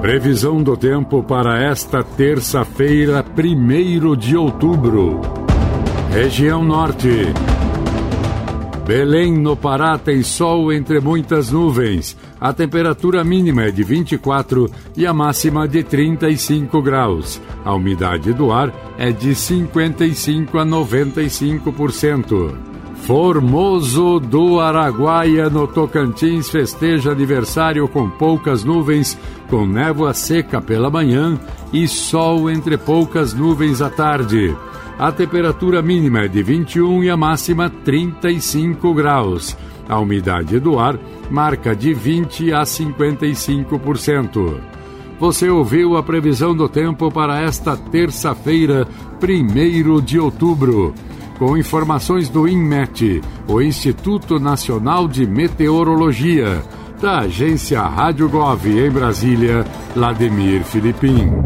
Previsão do tempo para esta terça-feira, 1º de outubro. Região Norte. Belém, no Pará, tem sol entre muitas nuvens. A temperatura mínima é de 24 e a máxima de 35 graus. A umidade do ar é de 55 a 95%. Formoso do Araguaia, no Tocantins, festeja aniversário com poucas nuvens, com névoa seca pela manhã e sol entre poucas nuvens à tarde. A temperatura mínima é de 21 e a máxima 35 graus. A umidade do ar marca de 20 a 55%. Você ouviu a previsão do tempo para esta terça-feira, 1º de outubro. Com informações do INMET, o Instituto Nacional de Meteorologia, da agência Rádio Gov em Brasília, Lademir Filipim.